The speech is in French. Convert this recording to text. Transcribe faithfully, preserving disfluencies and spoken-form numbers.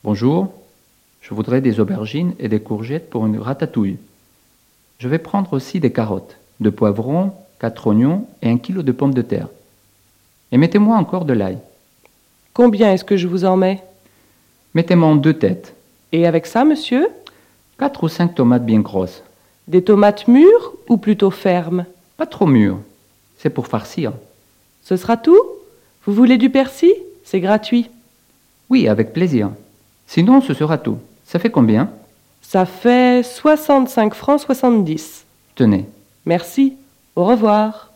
Bonjour, je voudrais des aubergines et des courgettes pour une ratatouille. Je vais prendre aussi des carottes, deux poivrons, quatre oignons et un kilo de pommes de terre. Et mettez-moi encore de l'ail. Combien est-ce que je vous en mets? Mettez-moi en deux têtes. Et avec ça, monsieur? Quatre ou cinq tomates bien grosses. Des tomates mûres ou plutôt fermes? Pas trop mûres. C'est pour farcir. Ce sera tout? Vous voulez du persil? C'est gratuit. Oui, avec plaisir. Sinon, ce sera tout. Ça fait combien? Ça fait soixante-cinq francs soixante-dix. Tenez. Merci. Au revoir.